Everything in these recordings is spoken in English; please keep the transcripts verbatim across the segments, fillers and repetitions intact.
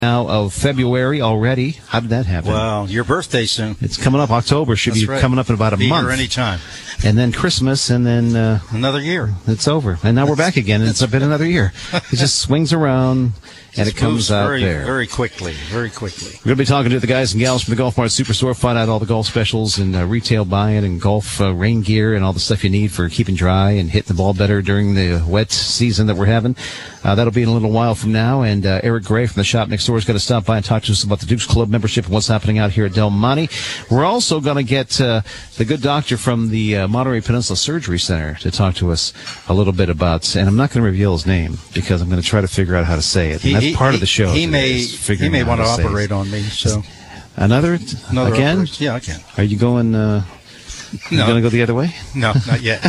Now of February already. How did that happen? Well, your birthday soon. It's coming up. October should That's be right. coming up in about a be month. Here anytime. And then Christmas, and then uh, another year. It's over, and now we're back again. And it's been another year. It just swings around, and it comes out very, there very quickly. Very quickly. We're going to be talking to the guys and gals from the Golf Mart Superstore, find out all the golf specials and uh, retail buy-in and golf uh, rain gear and all the stuff you need for keeping dry and hitting the ball better during the wet season that we're having. Uh, that'll be in a little while from now. And uh, Eric Gray from the shop next door is going to stop by and talk to us about the Dukes Club membership and what's happening out here at Del Monte. We're also going to get uh, the good doctor from the uh, Monterey Peninsula Surgery Center to talk to us a little bit about, and I'm not going to reveal his name because I'm going to try to figure out how to say it. And that's he, part he, of the show. He may, he may want to operate on me. So Another? Another again? operation. Yeah, I can. Are you going... Uh, You no. going to go the other way? No, not yet.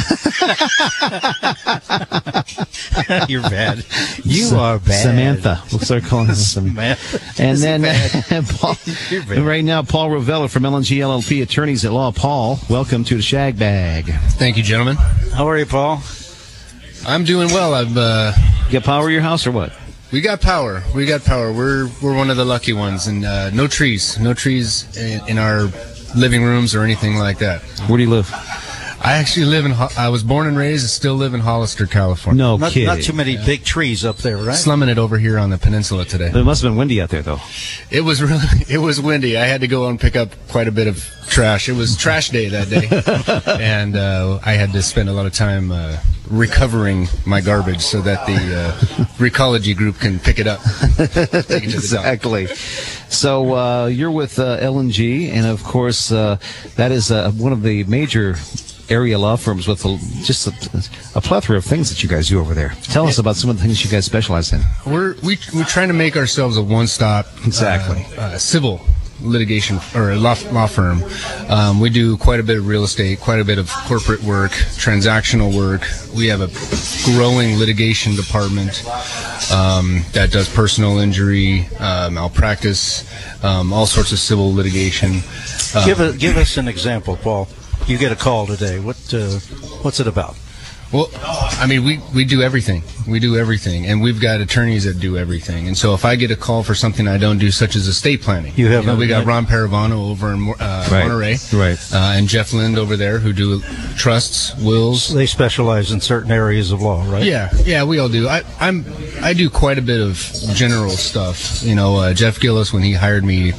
You're bad. You Sa- are bad. Samantha. We'll start calling her Samantha. Samantha. And Is he then bad? Paul, You're bad. right now, Paul Rovella from L and G L L P Attorneys at Law. Paul, welcome to the Shag Bag. Thank you, gentlemen. How are you, Paul? I'm doing well. I've uh, You got power at your house or what? we got power. We got power. We're we're one of the lucky ones, and uh, no trees, no trees in, in our living rooms or anything like that. Where do you live? I actually live in. Ho- I was born and raised, and still live in Hollister, California. No Not, kidding. not too many big trees up there, right? Slumming it over here on the peninsula today. It must have been windy out there, though. It was really, it was windy. I had to go and pick up quite a bit of trash. It was trash day that day, and uh, I had to spend a lot of time uh, recovering my garbage so that the uh, Recology group can pick it up. Take it to the dump. Exactly. So uh, you're with uh, L and G, and of course uh, that is uh, one of the major area law firms with a, just a, a plethora of things that you guys do over there. Tell us about some of the things you guys specialize in. We're we, we're trying to make ourselves a one-stop Exactly. uh, uh, civil litigation or law, law firm. Um, we do quite a bit of real estate, quite a bit of corporate work, transactional work. We have a growing litigation department um, that does personal injury, uh, malpractice, um, all sorts of civil litigation. Uh, Give a, give us an example, Paul. You get a call today. What uh, what's it about? Well, I mean, we, we do everything. We do everything, and we've got attorneys that do everything. And so if I get a call for something I don't do, such as estate planning, You have know, a- we got Ron Paravano over in uh, Right. Monterey, Right. uh, and Jeff Lind over there who do trusts, wills. They specialize in certain areas of law, right? Yeah, yeah, we all do. I, I'm I do quite a bit of general stuff. You know, uh, Jeff Gillis, when he hired me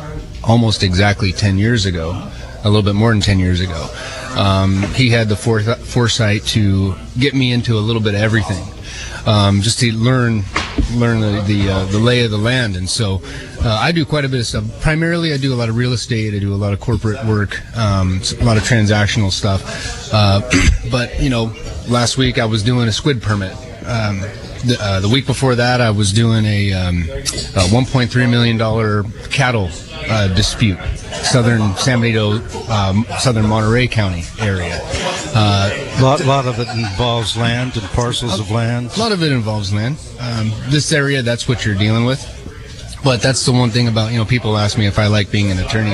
almost exactly ten years ago, a little bit more than ten years ago. Um, he had the foreth- foresight to get me into a little bit of everything, um, just to learn learn the the, uh, the lay of the land. And so uh, I do quite a bit of stuff. Primarily, I do a lot of real estate. I do a lot of corporate work, um, a lot of transactional stuff. Uh, but you know, last week I was doing a squid permit. Um, the, uh, the week before that, I was doing a, um, a one point three million dollars cattle uh, dispute, southern San Benito, um, southern Monterey County area. Uh, A lot, lot of it involves land and parcels of land. a lot of it involves land. Um, this area, that's what you're dealing with. But that's the one thing about, you know, people ask me if I like being an attorney.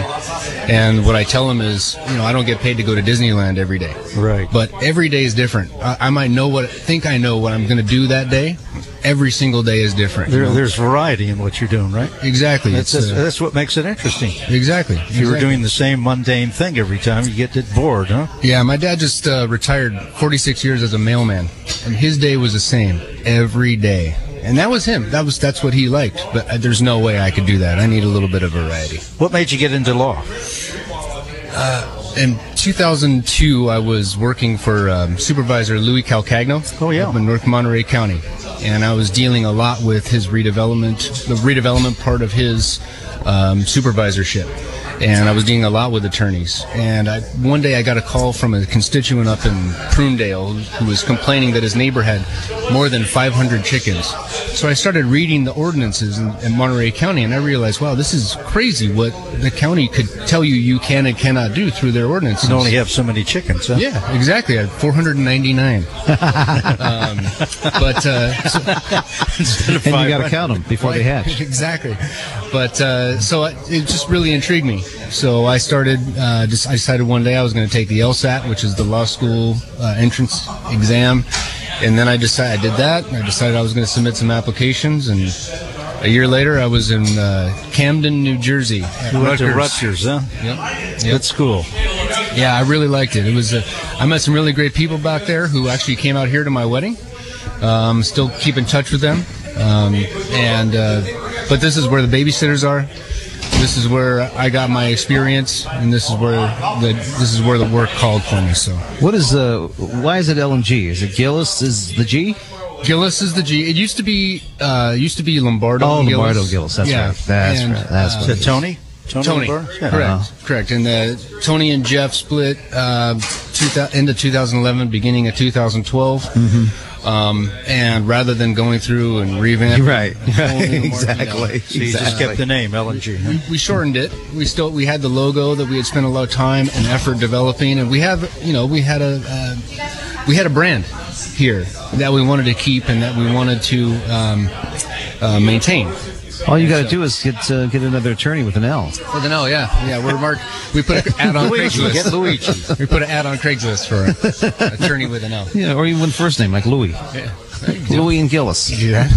And what I tell them is, you know, I don't get paid to go to Disneyland every day. Right. But every day is different. I, I might know what, think I know what I'm going to do that day. Every single day is different. you There, know? there's variety in what you're doing, right? Exactly. That's, It's, that's, uh, that's what makes it interesting. exactly. If you were doing the same mundane thing every time, you get bored, huh? Yeah, my dad just uh, retired forty-six years as a mailman, and his day was the same every day. And that was him. That was that's what he liked. But uh, there's no way I could do that. I need a little bit of variety. What made you get into law? In two thousand two, I was working for um, Supervisor Louis Calcagno. Oh, yeah. Up in North Monterey County, and I was dealing a lot with his redevelopment, the redevelopment part of his um, supervisorship. And I was dealing a lot with attorneys. And I, one day I got a call from a constituent up in Prunedale who was complaining that his neighbor had more than five hundred chickens. So I started reading the ordinances in, in Monterey County, and I realized, wow, this is crazy what the county could tell you you can and cannot do through their ordinances. You only have so many chickens, huh? Yeah, exactly. I had four hundred ninety-nine. um, but uh, so, And you got to count them before they hatch. exactly. But uh, so it it just really intrigued me. So I started. Uh, just, I decided one day I was going to take the LSAT, which is the law school uh, entrance exam, and then I decided I did that. And I decided I was going to submit some applications, and A year later, I was in uh, Camden, New Jersey. At You went to Rutgers. Rutgers, huh? Yep. Good school. Yeah, I really liked it. It was. Uh, I met some really great people back there who actually came out here to my wedding. Um, still keep in touch with them. Um, and uh, but this is where the babysitters are. This is where I got my experience, and this is where the this is where the work called for me. So, What is uh? Why is it L and G? Is it Gillis? Is the G? Gillis is the G. It used to be uh, used to be Lombardo. Oh, Gillis. Lombardo Gillis. That's Yeah. right. That's And, right. That's uh, what Is it it Tony? Tony, Tony, Lombardo? Yeah. correct, Uh-huh. correct. And uh, Tony and Jeff split uh, two thousand, end of two thousand eleven, beginning of two thousand twelve. Mm-hmm. Um, and rather than going through and revamping, Right. the whole new market, Exactly. So you just kept the name L and G. Huh? we, we shortened it. We still we had the logo that we had spent a lot of time and effort developing, and we have you know we had a uh, we had a brand here that we wanted to keep and that we wanted to um, uh, maintain. All you got to do is get uh, get another attorney with an L. With an L, yeah, yeah. We're marked. We put an ad on Craigslist. Get Luigi. We put an ad on Craigslist for an attorney with an L. Yeah, or even first name like Louis. Yeah. Louis and Gillis.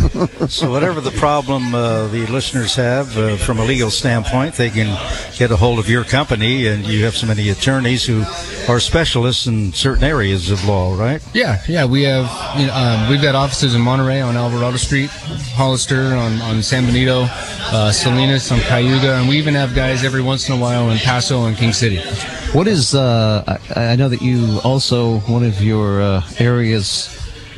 So whatever the problem uh, the listeners have uh, from a legal standpoint, they can get a hold of your company, and you have so many attorneys who are specialists in certain areas of law, right? Yeah, yeah. We have you know, um, we've got offices in Monterey on Alvarado Street, Hollister on, on San Benito, uh, Salinas on Cayuga, and we even have guys every once in a while in Paso and King City. What is? Uh, I, I know that you also one of your uh, areas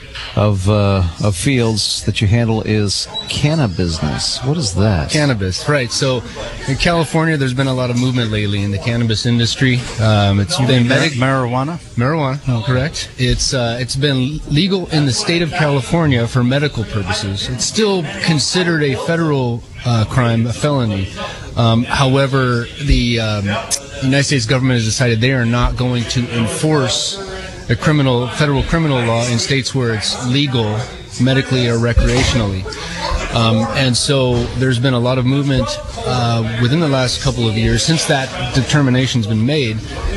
of uh, of fields that you handle is cannabis. What is that? Cannabis, right. So in California, there's been a lot of movement lately in the cannabis industry. Um, it's been Mar- medic- marijuana? marijuana, correct. It's uh, it's been legal in the state of California for medical purposes. It's still considered a federal uh, crime, a felony. Um, however, the um, United States government has decided they are not going to enforce a criminal federal criminal law in states where it's legal medically or recreationally. Um, and so there's been a lot of movement uh, within the last couple of years since that determination's been made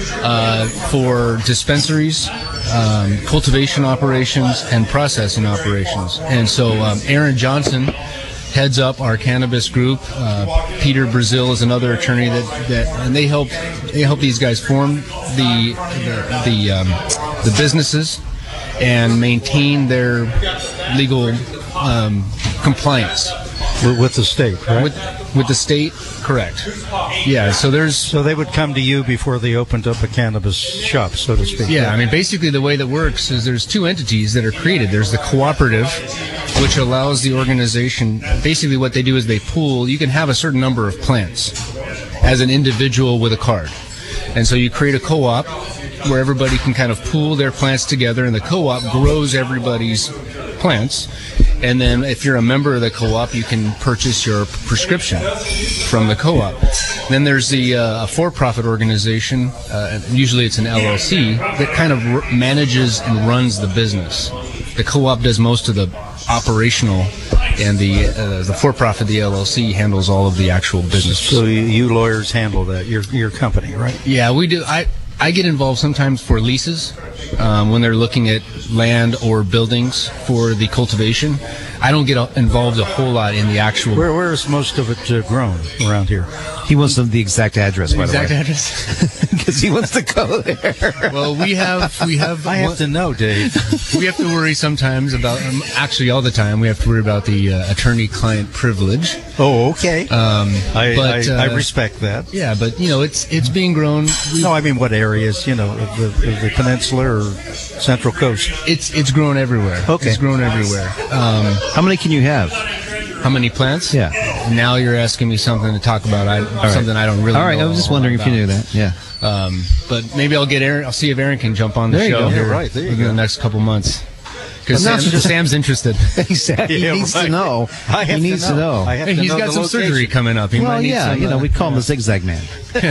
uh, for dispensaries, um, cultivation operations, and processing operations. And so um, Aaron Johnson heads up our cannabis group. Uh, Peter Brazil is another attorney that, that and they help they help these guys form the the the, um, the businesses and maintain their legal um, compliance With, with the state, right? with with the state. Correct. Yeah. So there's So they would come to you before they opened up a cannabis shop, so to speak. Yeah, I mean, basically the way that works is there's two entities that are created. There's the cooperative, which allows the organization, basically what they do is they pool, you can have a certain number of plants as an individual with a card. And so you create a co-op where everybody can kind of pool their plants together, and the co-op grows everybody's plants. And then if you're a member of the co-op, you can purchase your prescription from the co-op. Then there's the uh, a for-profit organization, uh, usually it's an L L C, that kind of r- manages and runs the business. The co-op does most of the operational, and the uh, the for-profit, the L L C, handles all of the actual business. So you, you lawyers handle that, your your company, right? Yeah, we do. I I get involved sometimes for leases um, when they're looking at land or buildings for the cultivation. I don't get involved a whole lot in the actual Where where is most of it uh, grown around here? He wants the exact address, by exact the way, address. because he wants to go there. Well, we have we have I have to know, Dave. we have to worry sometimes about um, actually all the time we have to worry about the uh, attorney-client privilege. Oh, okay. Um, I, but, I, I uh, respect that. Yeah, but you know it's it's being grown. We, No, I mean what areas, you know, of the, of the peninsula or central coast. It's it's grown everywhere. Okay. It's grown everywhere. Um, How many can you have? how many plants? Yeah. Now you're asking me something to talk about. I, something I don't really. All right, know I was just a lot wondering if you about. knew that. Yeah. Um, but maybe I'll get Aaron. I'll see if Aaron can jump on the There you show go. here Yeah, right, there you within go. the next couple months. Because Well, Sam, not- Sam's interested. Exactly. He Yeah, needs right. to know. I have he needs to know. I have Hey, to he's know got the some location. surgery coming up. He Well, might need yeah, some, you know, uh, we call him the Zigzag Man.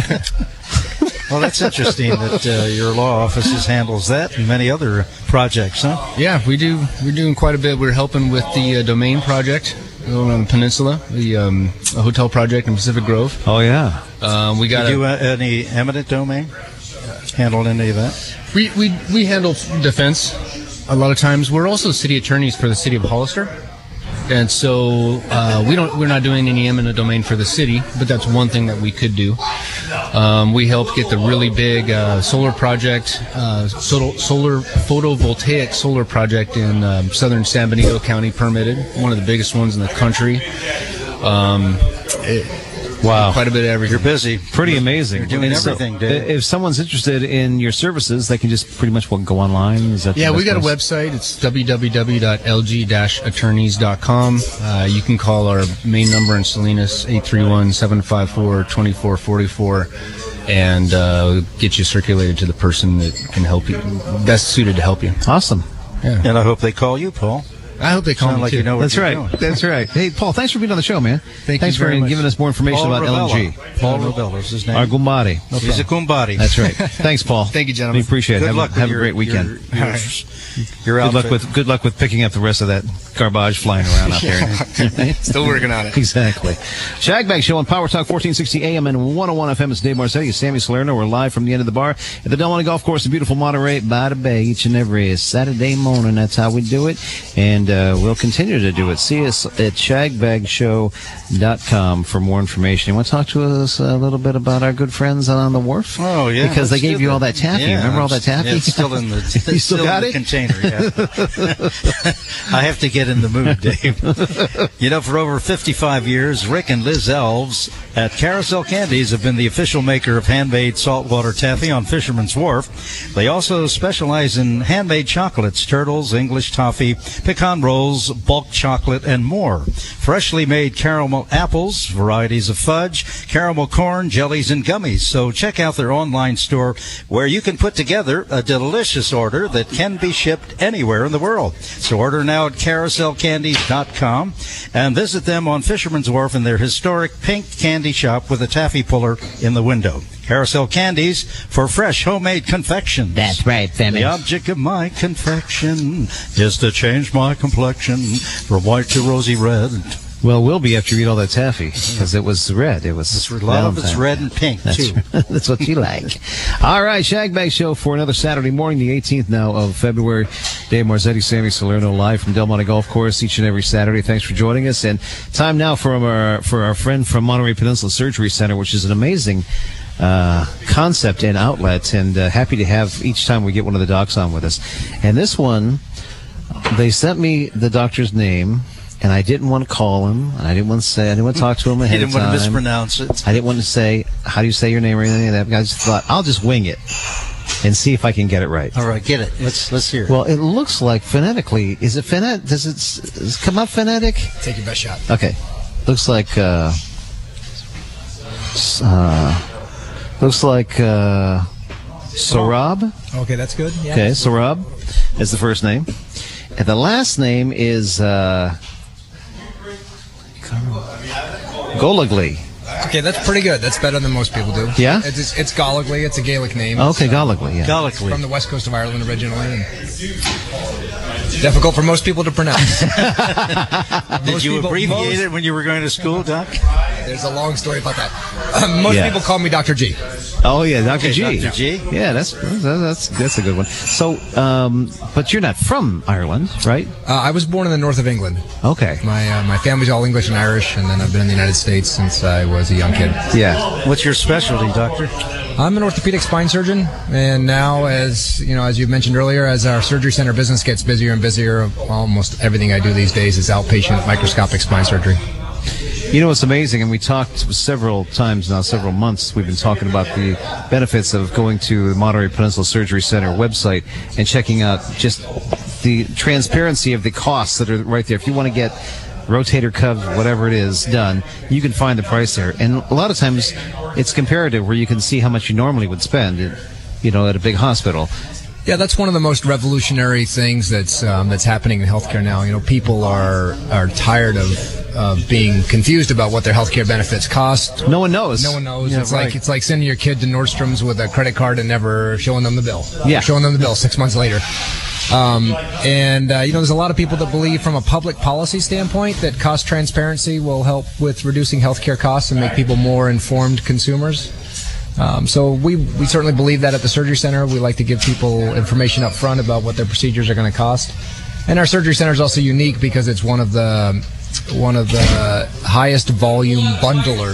Well, that's interesting that uh, your law offices handles that and many other projects, huh? Yeah, we do. We're doing quite a bit. We're helping with the uh, domain project over on the peninsula, the um, a hotel project in Pacific Grove. Oh yeah. Um, we got Do you a, do uh, any eminent domain? Handle any of that? we, we we handle defense a lot of times. We're also city attorneys for the city of Hollister. And so uh, we don't, we're not doing any eminent domain for the city, but that's one thing that we could do. Um, we helped get the really big uh, solar project, uh, solar, solar photovoltaic solar project in um, southern San Benito County permitted, one of the biggest ones in the country. Um, it, Wow. Quite a bit of everything. You're busy. Pretty amazing. You're doing And so, everything, Dave. If someone's interested in your services, they can just pretty much go online. Is that the Yeah, best we got place? a website. It's w w w dot l g dash attorneys dot com. Uh, you can call our main number in Salinas, eight three one, seven five four, two four four four, and uh, get you circulated to the person that can help you, best suited to help you. Awesome. Yeah. And I hope they call you, Paul. I hope they call Sound me like too. you know what That's you're right. doing. That's right. Hey, Paul, thanks for being on the show, man. Thank thanks you very for much. giving us more information Paul about L Ravella. N G. Paul Ravella is his name. Our Gumbari. He's a Kumbadi. That's right. Thanks, Paul. Thank you, gentlemen. We appreciate it. Good have luck. a, have with a great your, weekend. Your, your, your Good luck outfit. with good luck with picking up the rest of that garbage flying around out there. Still working on it. Exactly. Shagbag Show on Power Talk fourteen sixty A M and one oh one F M. It's Dave Marzetti, Sammy Salerno. We're live from the end of the bar at the Del Monte Golf Course in beautiful Monterey by the Bay each and every Saturday morning. That's how we do it, and uh, we'll continue to do it. See us at shagbag show dot com for more information. You want to talk to us a little bit about our good friends on the wharf? Oh, yeah. Because they let's gave do you that. all that taffy. Yeah, Remember all that taffy? Yeah, it's still in the, it's You still still got in it? the container, yeah. I have to get in the mood, Dave. You know, for over fifty-five years, Rick and Liz Elves at Carousel Candies have been the official maker of handmade saltwater taffy on Fisherman's Wharf. They also specialize in handmade chocolates, turtles, English toffee, pecan rolls, bulk chocolate, and more. Freshly made caramel apples, varieties of fudge, caramel corn, jellies, and gummies. So check out their online store where you can put together a delicious order that can be shipped anywhere in the world. So order now at carousel candies dot com and visit them on Fisherman's Wharf in their historic pink candy shop with a taffy puller in the window. Carousel Candies for fresh homemade confections. That's right, Femi. The object of my confection is to change my complexion from white to rosy red. Well, we'll be after you eat all that taffy because it was red. It was It's a lot of it's Valentine's. red and pink, That's, too. that's what you like. All right, Shagbag Show for another Saturday morning, the eighteenth now of February. Dave Marzetti, Sammy Salerno, live from Del Monte Golf Course each and every Saturday. Thanks for joining us. And time now for our for our friend from Monterey Peninsula Surgery Center, which is an amazing uh, concept and outlet. And uh, happy to have each time we get one of the docs on with us. And this one, they sent me the doctor's name. And I didn't want to call him. And I didn't want to say. I didn't want to talk to him You ahead didn't of time. want to mispronounce it. I didn't want to say, how do you say your name or anything like that. I just thought, I'll just wing it and see if I can get it right. All right, get it. Let's let's hear it. Well, it looks like phonetically. Is it phonetic? Does it, does it come up phonetic? Take your best shot. Okay. Looks like, uh, s- uh, looks like, uh, Sarab. Okay, that's good. Yeah. Okay, Sarab is the first name. And the last name is, uh, Goligly. Okay, that's pretty good. That's better than most people do. Yeah? It's, it's, it's Goligly. It's a Gaelic name. Okay, It's, uh, Goligly, yeah. Gallically. From the west coast of Ireland originally. And difficult for most people to pronounce. Did Most you people- abbreviate most- it when you were going to school, Doc? There's a long story about that. Uh, most Yeah. people call me Doctor G. Oh yeah, Doctor Okay, G. Doctor G. Yeah, that's that's that's a good one. So, um, but you're not from Ireland, right? Uh, I was born in the north of England. Okay. My uh, my family's all English and Irish, and then I've been in the United States since I was a young kid. Yeah. What's your specialty, Doctor? I'm an orthopedic spine surgeon, and now, as you know, as you mentioned earlier, as our surgery center business gets busier and busier, almost everything I do these days is outpatient microscopic spine surgery. You know what's amazing, and we talked several times now, several months, we've been talking about the benefits of going to the Monterey Peninsula Surgery Center website and checking out just the transparency of the costs that are right there. If you want to get rotator cuff, whatever it is, done, you can find the price there. And a lot of times it's comparative where you can see how much you normally would spend, you know, at a big hospital. Yeah, that's one of the most revolutionary things that's um, that's happening in healthcare now. You know, people are are tired of uh, being confused about what their healthcare benefits cost. No one knows. No one knows. Yeah, it's right. like it's like sending your kid to Nordstrom's with a credit card and never showing them the bill. Yeah. Showing them the bill six months later. Um, and, uh, you know, there's a lot of people that believe from a public policy standpoint that cost transparency will help with reducing healthcare costs and make people more informed consumers. Um, so we, we certainly believe that at the surgery center. We like to give people information up front about what their procedures are going to cost. And our surgery center is also unique because it's one of the one of the highest volume bundlers